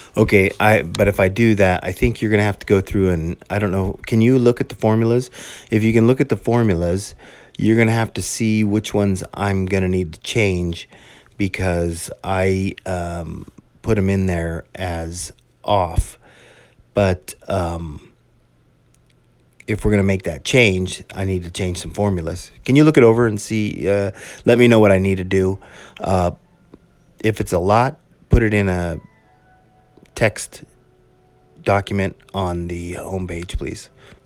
Okay, but if I do that, I think you're gonna have to go through and I don't know. Can you look at the formulas? If you can look at the formulas, you're gonna have to see which ones I'm gonna need to change because I put them in there as off. But if we're gonna make that change, I need to change some formulas. Can you look it over and see? Let me know what I need to do. Uh, if it's a lot, put it in a text document on the homepage, please.